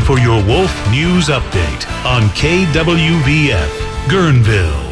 time for your Wolf News Update on KWVF, Guerneville.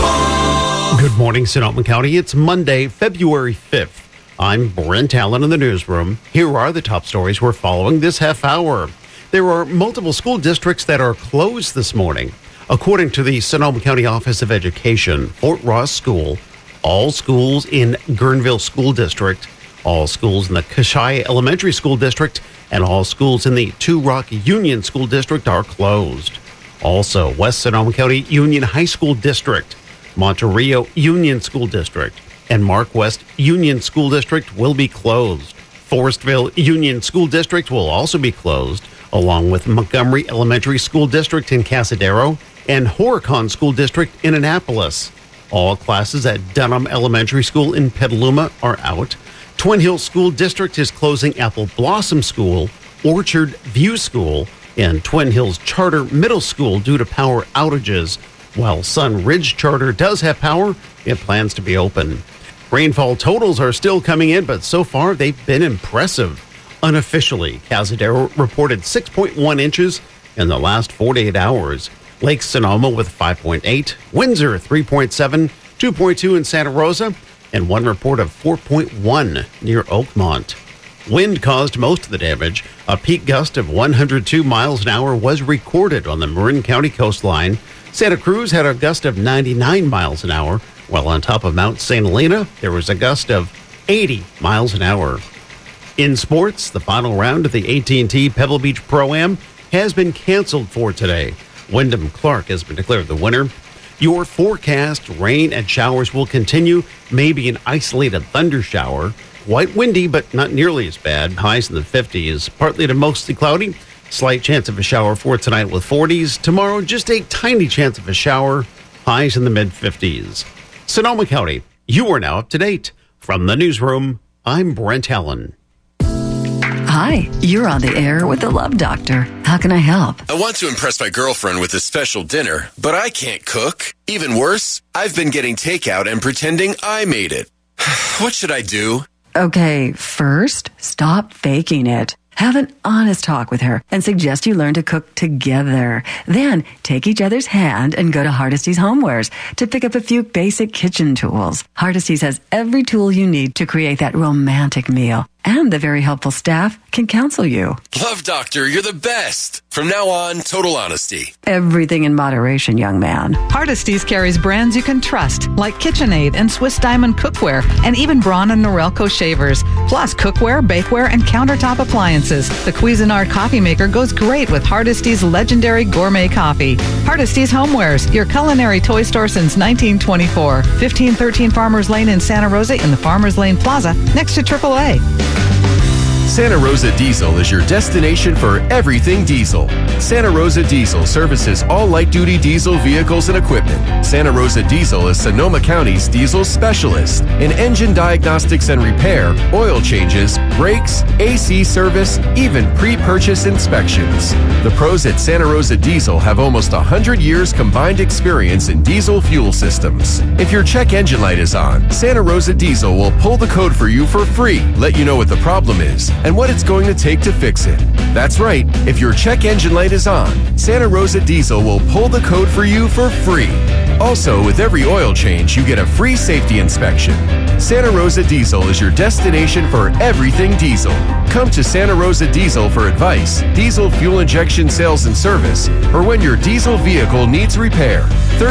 Good morning, Sonoma County. It's Monday, February 5th. I'm Brent Allen in the newsroom. Here are the top stories we're following this half hour. There are multiple school districts that are closed this morning. According to the Sonoma County Office of Education, Fort Ross School, all schools in Guerneville School District, all schools in the Kashai Elementary School District, and all schools in the Two Rock Union School District are closed. Also, West Sonoma County Union High School District, Monterey Union School District, and Mark West Union School District will be closed. Forestville Union School District will also be closed, along with Montgomery Elementary School District in Casadero and Horicon School District in Annapolis. All classes at Dunham Elementary School in Petaluma are out. Twin Hills School District is closing Apple Blossom School, Orchard View School, and Twin Hills Charter Middle School due to power outages. While Sun Ridge Charter does have power, it plans to be open. Rainfall totals are still coming in, but so far they've been impressive. Unofficially, Casadero reported 6.1 inches in the last 48 hours. Lake Sonoma with 5.8, Windsor 3.7, 2.2 in Santa Rosa, and one report of 4.1 near Oakmont. Wind caused most of the damage. A peak gust of 102 miles an hour was recorded on the Marin County coastline. Santa Cruz had a gust of 99 miles an hour, while on top of Mount St. Helena, there was a gust of 80 miles an hour. In sports, the final round of the AT&T Pebble Beach Pro-Am has been canceled for today. Wyndham Clark has been declared the winner. Your forecast, rain and showers will continue, maybe an isolated thunder shower. Quite windy, but not nearly as bad. Highs in the 50s, partly to mostly cloudy. Slight chance of a shower for tonight with 40s. Tomorrow, just a tiny chance of a shower. Highs in the mid-50s. Sonoma County, you are now up to date. From the newsroom, I'm Brent Allen. Hi, you're on the air with the Love Doctor. How can I help? I want to impress my girlfriend with a special dinner, but I can't cook. Even worse, I've been getting takeout and pretending I made it. What should I do? Okay, first, stop faking it. Have an honest talk with her and suggest you learn to cook together. Then take each other's hand and go to Hardesty's Homewares to pick up a few basic kitchen tools. Hardesty's has every tool you need to create that romantic meal. And the very helpful staff can counsel you. Love Doctor, you're the best. From now on, total honesty. Everything in moderation, young man. Hardesty's carries brands you can trust, like KitchenAid and Swiss Diamond Cookware, and even Braun and Norelco shavers. Plus cookware, bakeware, and countertop appliances. The Cuisinart coffee maker goes great with Hardesty's legendary gourmet coffee. Hardesty's Homewares, your culinary toy store since 1924. 1513 Farmers Lane in Santa Rosa in the Farmers Lane Plaza, next to AAA. Santa Rosa Diesel is your destination for everything diesel. Santa Rosa Diesel services all light-duty diesel vehicles and equipment. Santa Rosa Diesel is Sonoma County's diesel specialist in engine diagnostics and repair, oil changes, brakes, AC service, even pre-purchase inspections. The pros at Santa Rosa Diesel have almost 100 years combined experience in diesel fuel systems. If your check engine light is on, Santa Rosa Diesel will pull the code for you for free, let you know what the problem is, and what it's going to take to fix it. That's right, if your check engine light is on, Santa Rosa Diesel will pull the code for you for free. Also, with every oil change, you get a free safety inspection. Santa Rosa Diesel is your destination for everything diesel. Come to Santa Rosa Diesel for advice, diesel fuel injection sales and service, or when your diesel vehicle needs repair.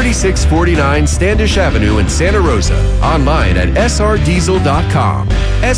3649 Standish Avenue in Santa Rosa. Online at srdiesel.com.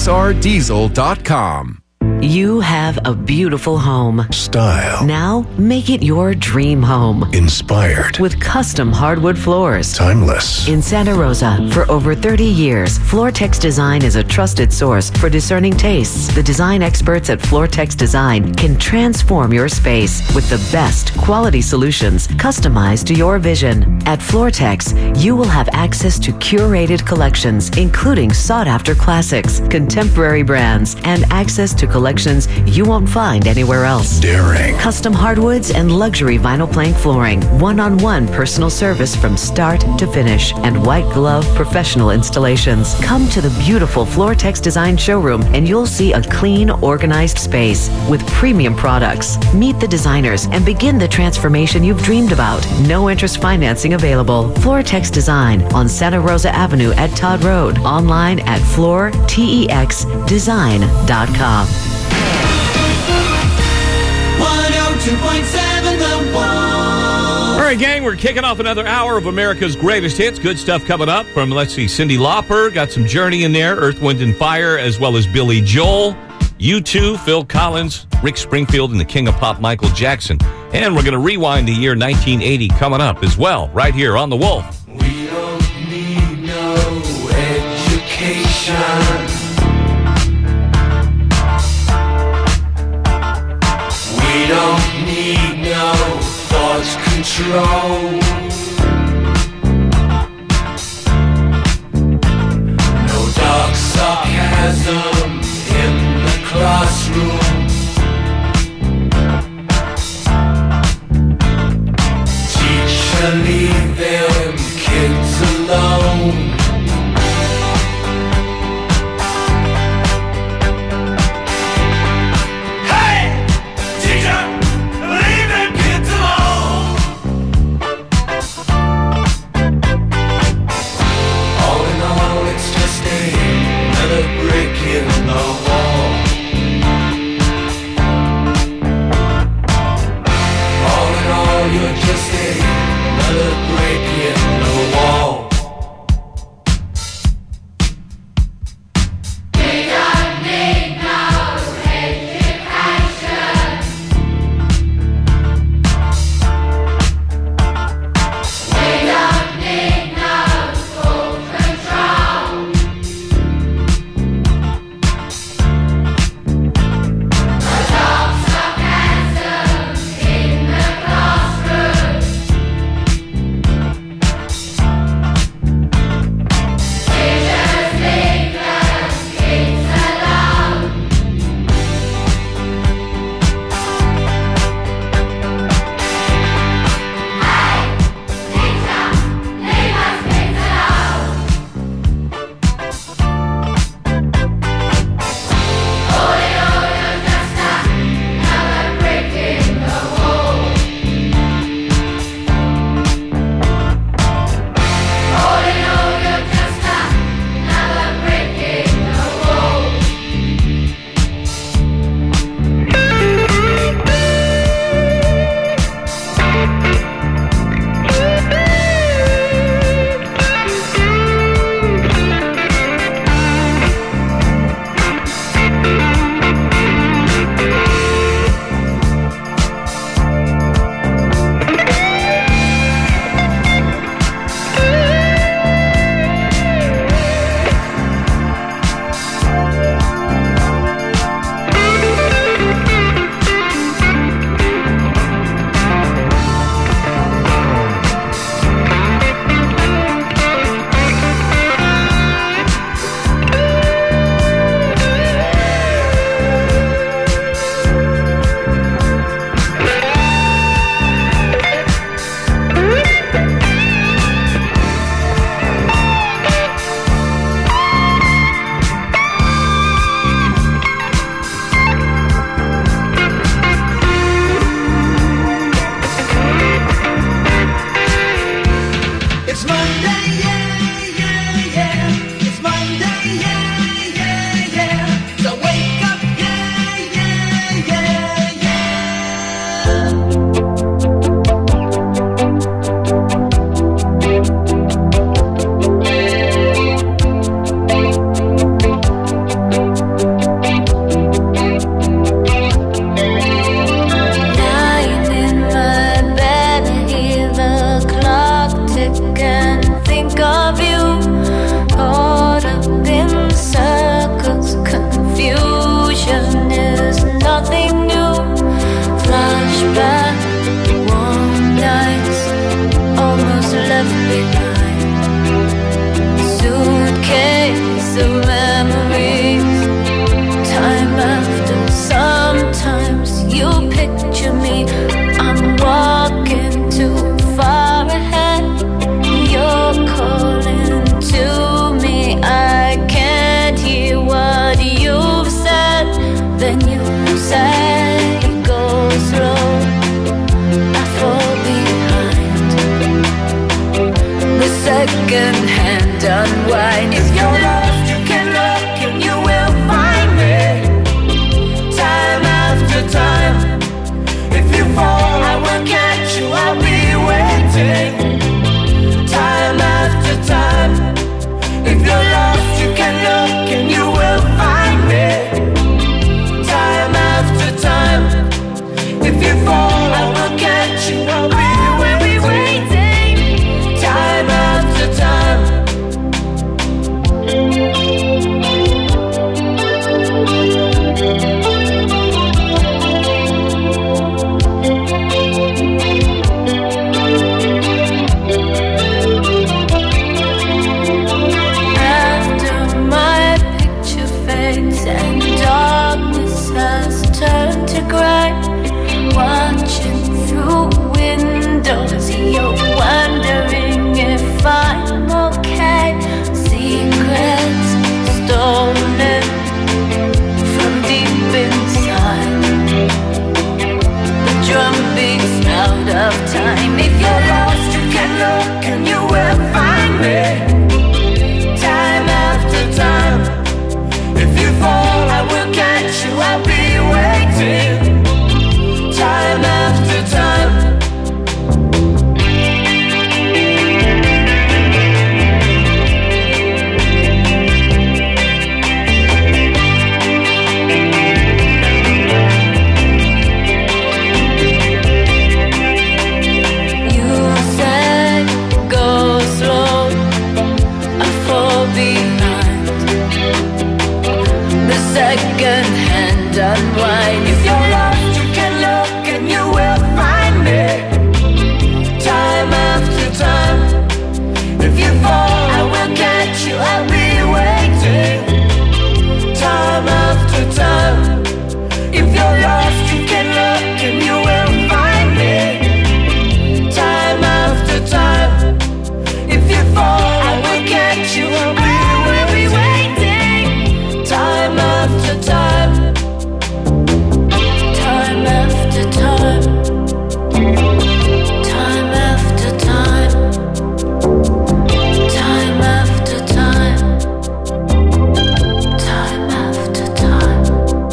srdiesel.com. You have a beautiful home. Style. Now, make it your dream home. Inspired. With custom hardwood floors. Timeless. In Santa Rosa, for over 30 years, Floortex Design is a trusted source for discerning tastes. The design experts at Floortex Design can transform your space with the best quality solutions customized to your vision. At Floortex, you will have access to curated collections, including sought-after classics, contemporary brands, and access to collections selections you won't find anywhere else. Daring. Custom hardwoods and luxury vinyl plank flooring. One-on-one personal service from start to finish. And white glove professional installations. Come to the beautiful Floortex Design showroom and you'll see a clean, organized space with premium products. Meet the designers and begin the transformation you've dreamed about. No interest financing available. Floortex Design on Santa Rosa Avenue at Todd Road. Online at floortexdesign.com. 102.7 The Wall. All right, gang, we're kicking off another hour of America's Greatest Hits. Good stuff coming up from, let's see, Cyndi Lauper. Got some Journey in there, Earth, Wind, and Fire, as well as Billy Joel, U2, Phil Collins, Rick Springfield, and the King of Pop, Michael Jackson. And we're going to rewind the year 1980 coming up as well, right here on The Wolf. We don't need no education. We don't need no thought control. No dark sarcasm in the classroom. Teacher, leave them kids alone. Hey! Teacher, leave them kids alone. All in all, it's just another brick in the wall. All in all, you're just another break in the wall. We don't need no education. We don't need no school control. second-hand unwind. If you're lost, you can look and you will find me. Time after time. If you fall, I will catch you, I'll be waiting. Time after time. If you're lost, you can look and you will find me. Time after time. If you fall, I will catch you, I'll be waiting. Time after time. After my picture fades and darkness has turned to gray, watching through windows, you're wondering if I'm okay. Secrets stolen from deep inside. The drum beats out of time. If you're lost, you can look and you will find me. Time after time. If you fall, I will catch you, I'll be waiting. Time after time. You said go slow, I fall behind. The second-hand unwind. If you're lost, you can look and you will find me. Time after time. If you fall, I will catch you, I'll be waiting. Time after time. If you're lost, you can look and you will find me. Time after time. If you fall, I will catch you, I'll be waiting. Time after time. Time after time. Time after time. Time after time. Time after time.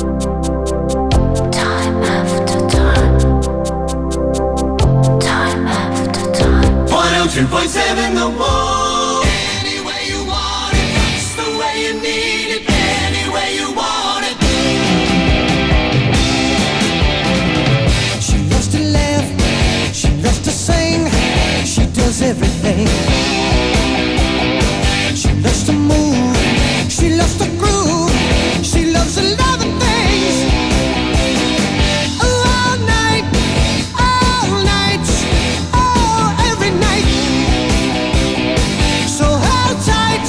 Time after time. Time after time. 102.7 The Wall. Any way you want it, that's the way you need it. Any way you want it. She loves to laugh, she loves to sing, she does everything. She loves to move, she loves to groove, she loves a lot of things. All night, oh, every night. So hold tight,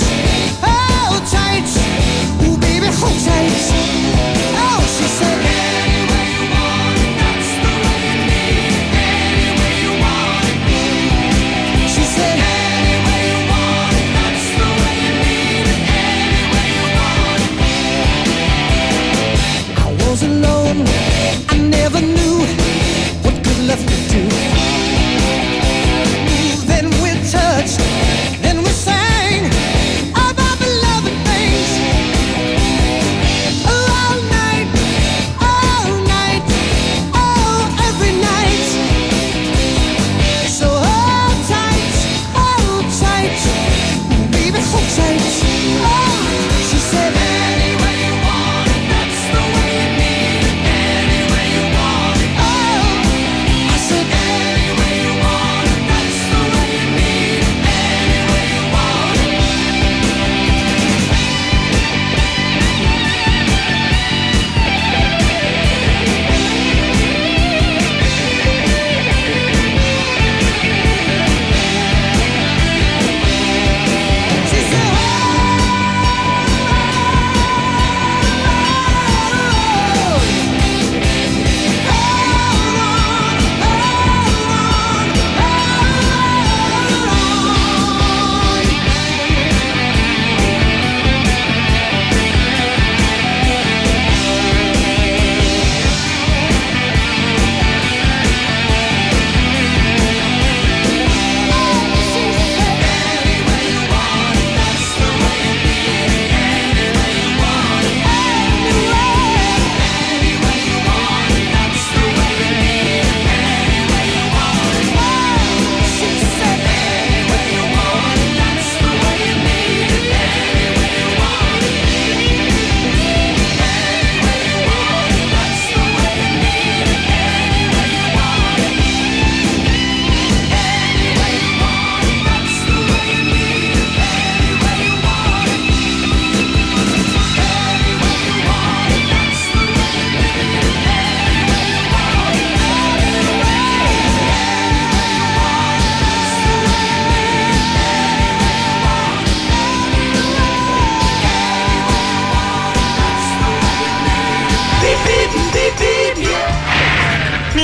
ooh baby, hold tight. Oh, she said, any way you want it, that's the way you need it. Any way you want it. She said, any way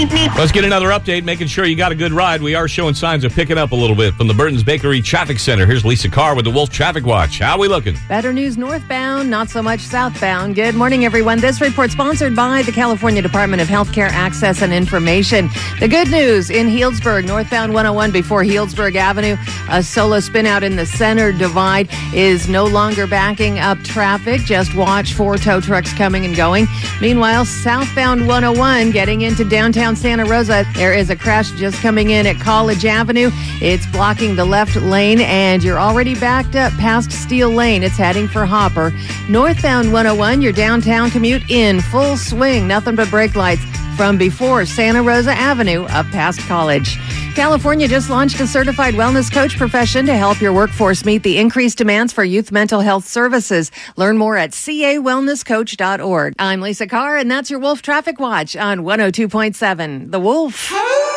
Let's get another update, making sure you got a good ride. We are showing signs of picking up a little bit from the Burton's Bakery Traffic Center. Here's Lisa Carr with the Wolf Traffic Watch. How are we looking? Better news northbound, not so much southbound. Good morning, everyone. This report sponsored by the California Department of Healthcare Access and Information. The good news in Healdsburg, northbound 101 before Healdsburg Avenue, a solo spin out in the center divide is no longer backing up traffic. Just watch for tow trucks coming and going. Meanwhile, southbound 101 getting into downtown Santa Rosa, there is a crash just coming in at College Avenue. It's blocking the left lane, and you're already backed up past Steel Lane. It's heading for Hopper. Northbound 101, your downtown commute in full swing. Nothing but brake lights from before Santa Rosa Avenue up past College. California just launched a certified wellness coach profession to help your workforce meet the increased demands for youth mental health services. Learn more at cawellnesscoach.org. I'm Lisa Carr, and that's your Wolf Traffic Watch on 102.7 The Wolf.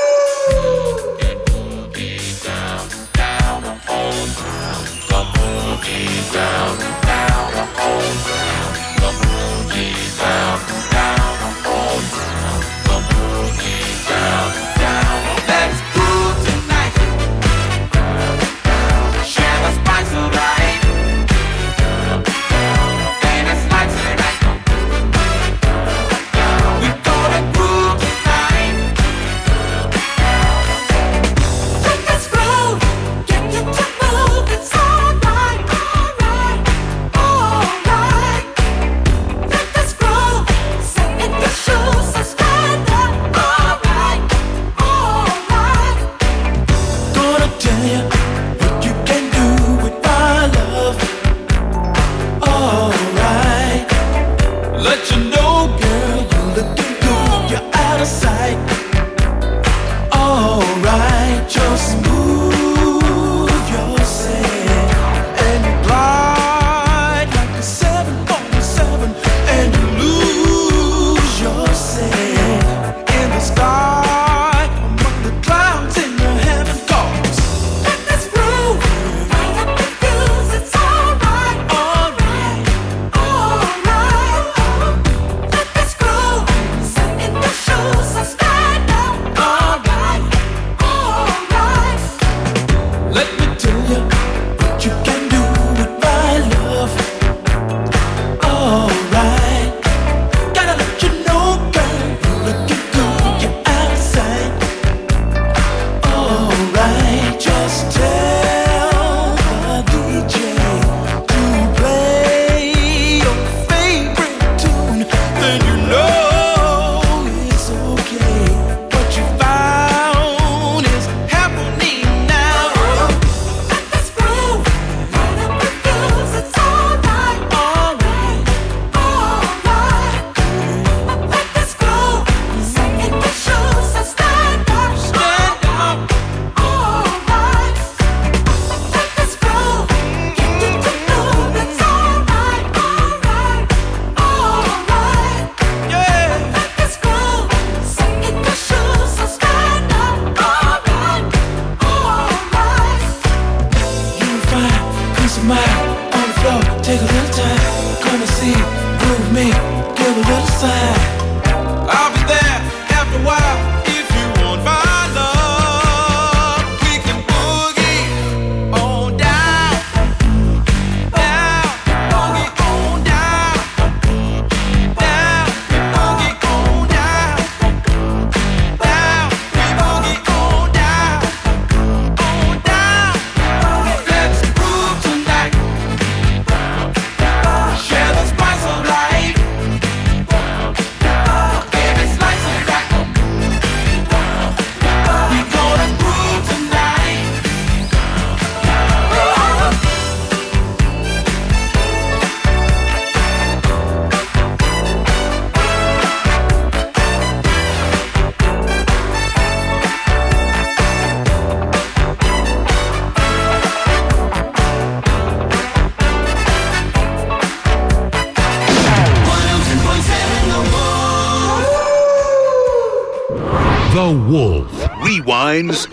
The Wolf rewinds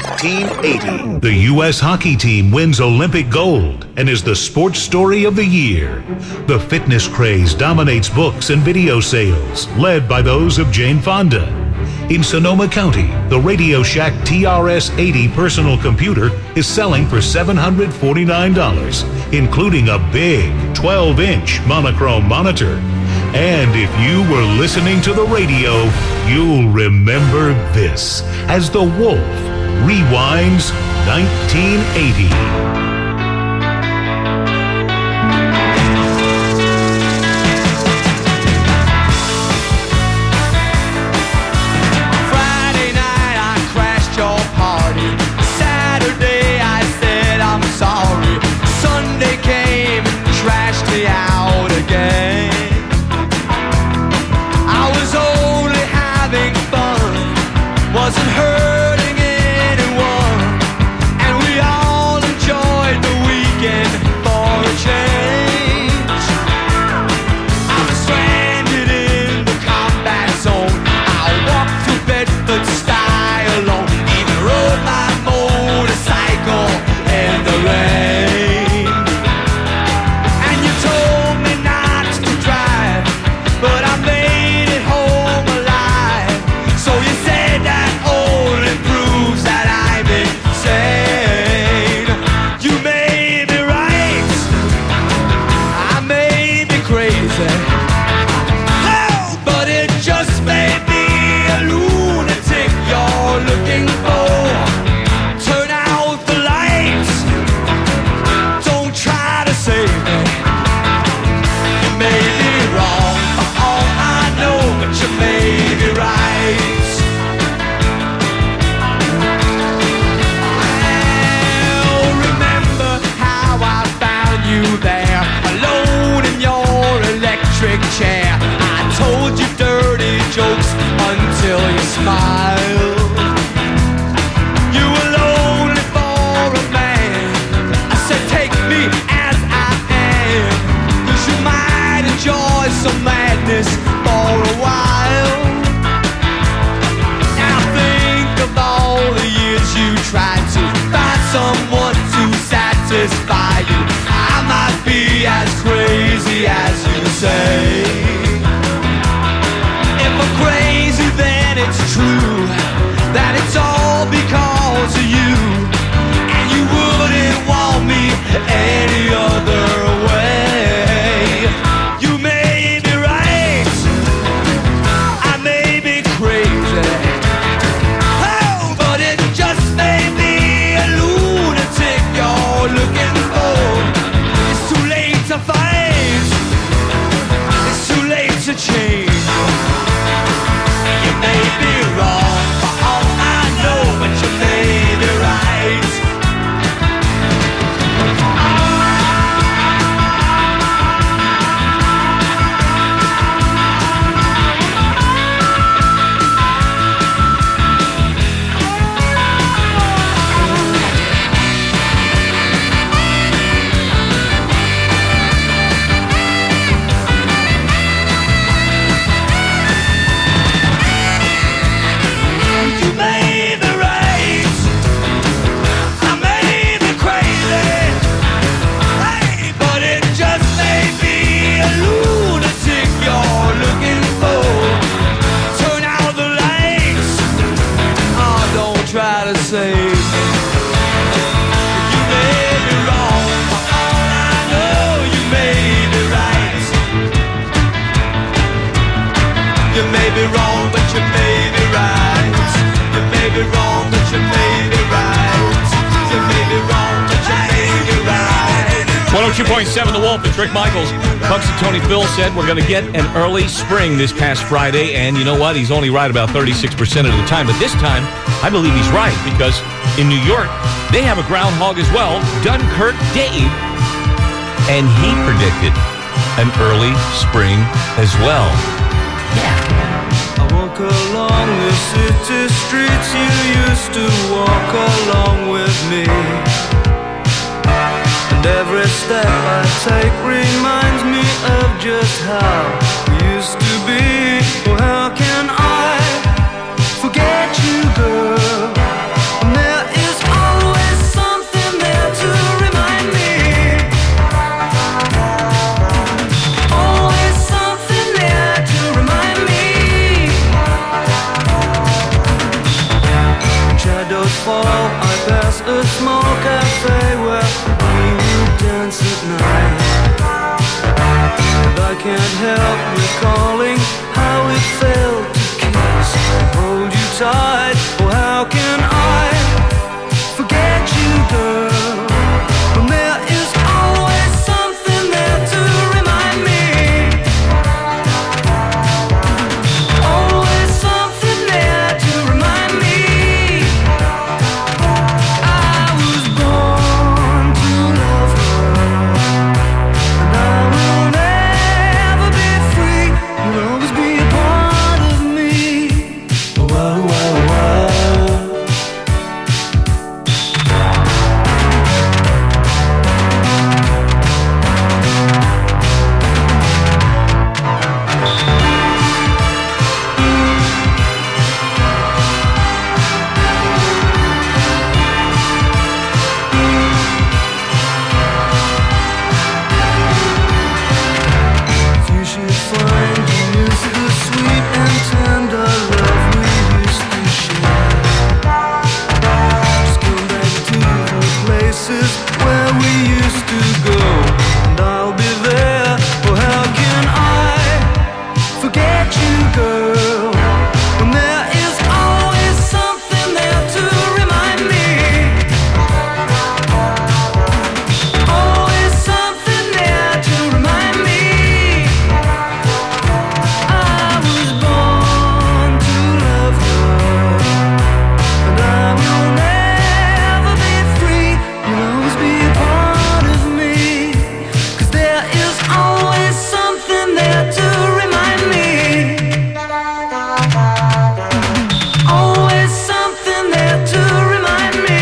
1980. The U.S. hockey team wins Olympic gold and is the sports story of the year. The fitness craze dominates books and video sales, led by those of Jane Fonda. In Sonoma County, the Radio Shack TRS-80 personal computer is selling for $749, including a big 12-inch monochrome monitor. And if you were listening to the radio, you'll remember this as the Wolf rewinds 1980. Wasn't hurting anyone, and we all enjoyed the weekend for a change. I was stranded in the combat zone. I walked through Bedford style alone, even rode my motorcycle in the rain. And you told me not to drive, but I made it home alive. So you said that only proves that I'm insane. You may be right, I may be crazy, oh, but it just may be a lunatic you're looking for. Turn out the lights, don't try to save me. You may be wrong for all I know, but you may be right. You there, alone in your electric chair. I told you dirty jokes until you smiled. You were lonely for a man. I said take me as I am, 'cause you might enjoy some madness for a while. Now think of all the years you tried to find someone to satisfy you. I might be as crazy as you say. If I'm crazy, then it's true that it's all because of you, and you wouldn't want me any other way. You may be right, I may be crazy, oh, but it just may be a lunatic you're looking for. To fight, it's too late to change. You may be wrong for all I know, but you may be right. You may be wrong, but you may be right. You may be wrong, but you may be right. You may be wrong, but you may be right. 102.7 The Wolf. It's Rick Michaels. Bucks and Tony Phil said we're going to get an early spring this past Friday, and you know what? He's only right about 36% of the time. But this time, I believe he's right, because in New York, they have a groundhog as well, Dunkirk Dave, and he predicted an early spring as well. I walk along the city streets you used to walk along with me, and every step I take reminds me of just how we used to be. Well, how can I forget you, girl? And there is always something there to remind me. Always something there to remind me. can't help recalling how it felt to kiss and hold you tight. Oh, how can I forget you, girl? When there is always something there to remind me. Always something there to remind me. I was born to love her, and I will never be free. You'll always be a part of me. Wow, wow, wow. If you should find you miss the sweet and tender love we used to share, just come back to the places where we used to go, and I'll be there. Oh, how can I forget you, girl? When there is always something there to remind me. Always something there to remind me. I was born to love her, and I will never be free. You'll always be a part of me, 'cause there is always something there to remind me. Always something there to remind me.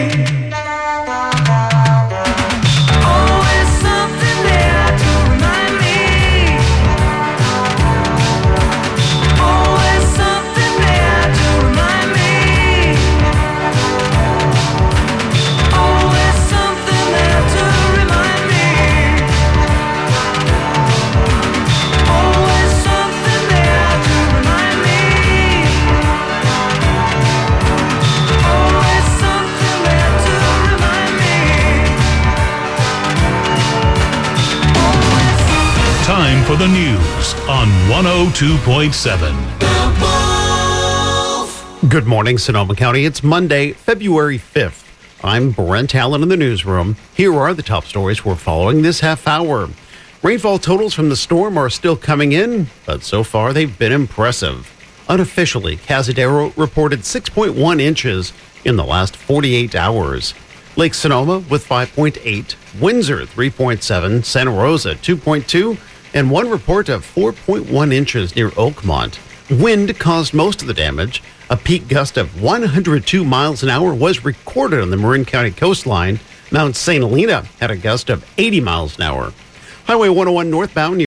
Always something there to remind me. Always something there to remind me. Always something there to remind me. Always something there to remind me. Always something there to remind me. Time for the news on 102.7. Good morning, Sonoma County. It's Monday, February 5th. I'm Brent Allen in the newsroom. Here are the top stories we're following this half hour. Rainfall totals from the storm are still coming in, but so far they've been impressive. Unofficially, Cazadero reported 6.1 inches in the last 48 hours. Lake Sonoma with 5.8, Windsor 3.7, Santa Rosa 2.2, and one report of 4.1 inches near Oakmont. Wind caused most of the damage. A peak gust of 102 miles an hour was recorded on the Marin County coastline. Mount St. Helena had a gust of 80 miles an hour. Highway 101 northbound